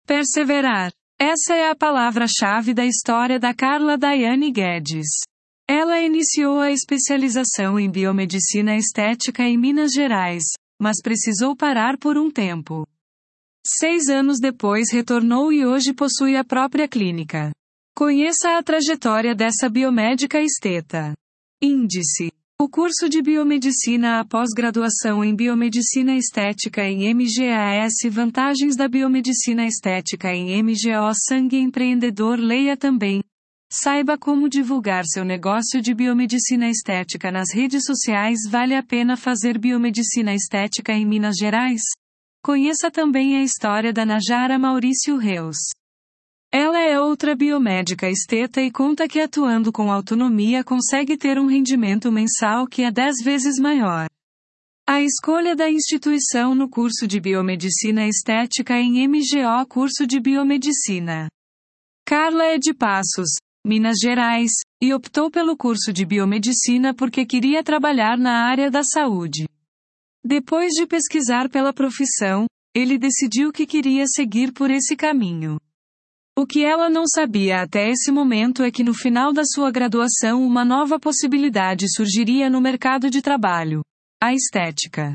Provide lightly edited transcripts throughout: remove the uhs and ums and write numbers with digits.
Perseverar. Essa é a palavra-chave da história da Carla Daiane Guedes. Ela iniciou a especialização em biomedicina estética em Minas Gerais, mas precisou parar por um tempo. 6 anos depois retornou e hoje possui a própria clínica. Conheça a trajetória dessa biomédica esteta. Índice. O curso de biomedicina após graduação em biomedicina estética em MGAS. Vantagens da biomedicina estética em MGO. Sangue empreendedor. Leia também. Saiba como divulgar seu negócio de biomedicina estética nas redes sociais. Vale a pena fazer biomedicina estética em Minas Gerais? Conheça também a história da Najara Maurício Reus. Ela é outra biomédica esteta e conta que atuando com autonomia consegue ter um rendimento mensal que é 10 vezes maior. A escolha da instituição no curso de biomedicina estética em MGO. Curso de biomedicina. Carla é de Passos, Minas Gerais, e optou pelo curso de biomedicina porque queria trabalhar na área da saúde. Depois de pesquisar pela profissão, ele decidiu que queria seguir por esse caminho. O que ela não sabia até esse momento é que no final da sua graduação uma nova possibilidade surgiria no mercado de trabalho: a estética.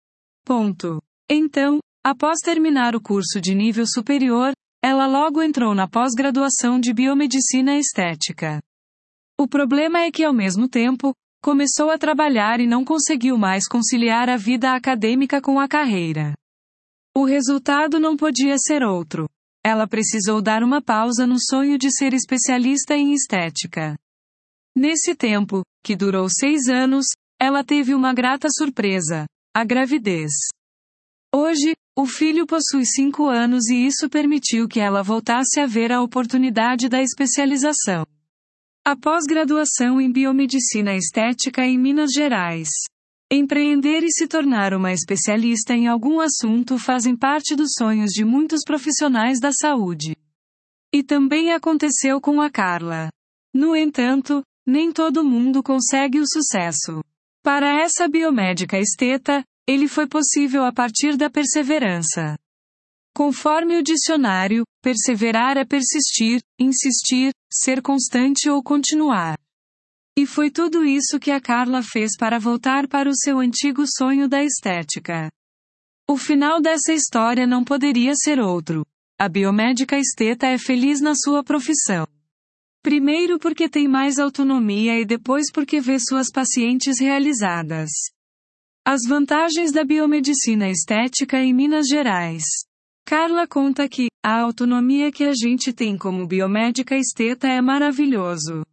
Então, após terminar o curso de nível superior, ela logo entrou na pós-graduação de biomedicina estética. O problema é que ao mesmo tempo, começou a trabalhar e não conseguiu mais conciliar a vida acadêmica com a carreira. O resultado não podia ser outro. Ela precisou dar uma pausa no sonho de ser especialista em estética. Nesse tempo, que durou 6 anos, ela teve uma grata surpresa: a gravidez. Hoje, o filho possui 5 anos e isso permitiu que ela voltasse a ver a oportunidade da especialização. A pós-graduação em biomedicina estética em Minas Gerais. Empreender e se tornar uma especialista em algum assunto fazem parte dos sonhos de muitos profissionais da saúde. E também aconteceu com a Carla. No entanto, nem todo mundo consegue o sucesso. Para essa biomédica esteta, ele foi possível a partir da perseverança. Conforme o dicionário, perseverar é persistir, insistir, ser constante ou continuar. E foi tudo isso que a Carla fez para voltar para o seu antigo sonho da estética. O final dessa história não poderia ser outro. A biomédica esteta é feliz na sua profissão. Primeiro porque tem mais autonomia e depois porque vê suas pacientes realizadas. As vantagens da biomedicina estética em Minas Gerais. Carla conta que a autonomia que a gente tem como biomédica esteta é maravilhoso.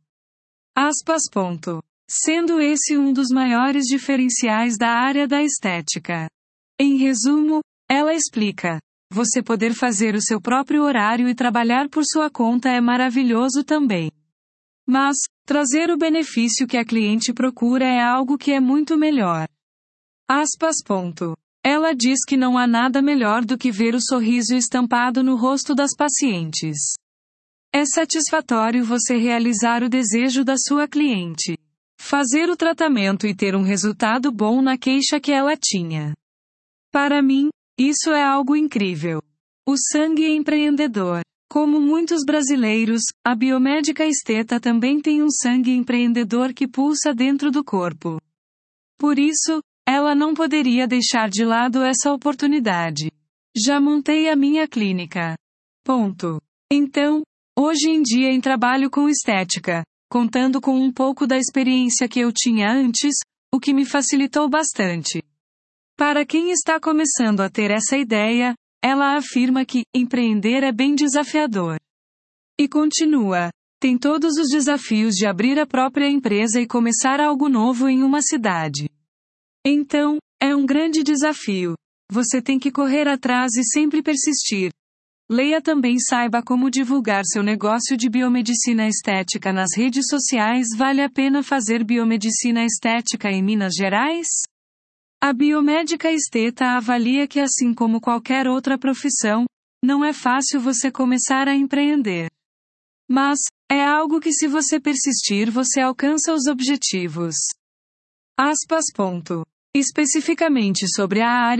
Sendo esse um dos maiores diferenciais da área da estética. Em resumo, ela explica: você poder fazer o seu próprio horário e trabalhar por sua conta é maravilhoso também. Mas, trazer o benefício que a cliente procura é algo que é muito melhor. Ela diz que não há nada melhor do que ver o sorriso estampado no rosto das pacientes. É satisfatório você realizar o desejo da sua cliente. Fazer o tratamento e ter um resultado bom na queixa que ela tinha. Para mim, isso é algo incrível. O sangue empreendedor. Como muitos brasileiros, a biomédica esteta também tem um sangue empreendedor que pulsa dentro do corpo. Por isso, ela não poderia deixar de lado essa oportunidade. Já montei a minha clínica. Então, hoje em dia trabalho com estética, contando com um pouco da experiência que eu tinha antes, o que me facilitou bastante. Para quem está começando a ter essa ideia, ela afirma que empreender é bem desafiador. E continua: tem todos os desafios de abrir a própria empresa e começar algo novo em uma cidade. Então, é um grande desafio. Você tem que correr atrás e sempre persistir. Leia também. Saiba como divulgar seu negócio de biomedicina estética nas redes sociais. Vale a pena fazer biomedicina estética em Minas Gerais? A biomédica esteta avalia que, assim como qualquer outra profissão, não é fácil você começar a empreender. Mas, é algo que, se você persistir, você alcança os objetivos. Especificamente sobre a área,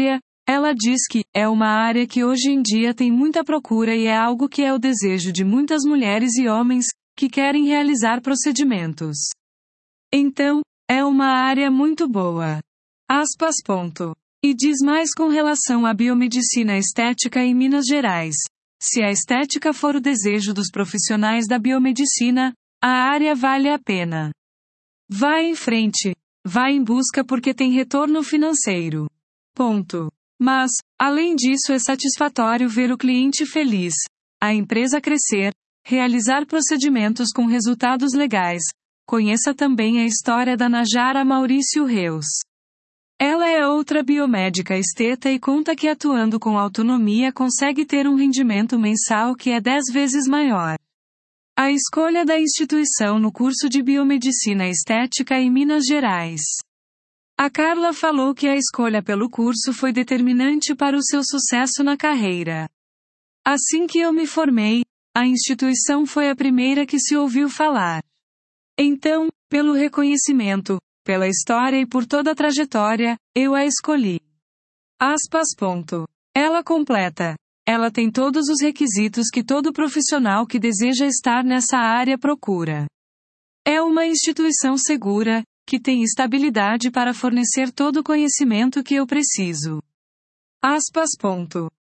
Ela diz que é uma área que hoje em dia tem muita procura e é algo que é o desejo de muitas mulheres e homens que querem realizar procedimentos. Então, é uma área muito boa. Aspas. E diz mais com relação à biomedicina estética em Minas Gerais. Se a estética for o desejo dos profissionais da biomedicina, a área vale a pena. Vá em frente. Vá em busca porque tem retorno financeiro. Mas, além disso, é satisfatório ver o cliente feliz, a empresa crescer, realizar procedimentos com resultados legais. Conheça também a história da Najara Maurício Reus. Ela é outra biomédica esteta e conta que atuando com autonomia consegue ter um rendimento mensal que é 10 vezes maior. A escolha da instituição no curso de Biomedicina Estética em Minas Gerais. A Carla falou que a escolha pelo curso foi determinante para o seu sucesso na carreira. Assim que eu me formei, a instituição foi a primeira que se ouviu falar. Então, pelo reconhecimento, pela história e por toda a trajetória, eu a escolhi. Aspas. Ela completa. Ela tem todos os requisitos que todo profissional que deseja estar nessa área procura. É uma instituição segura, que tem estabilidade para fornecer todo o conhecimento que eu preciso. Aspas.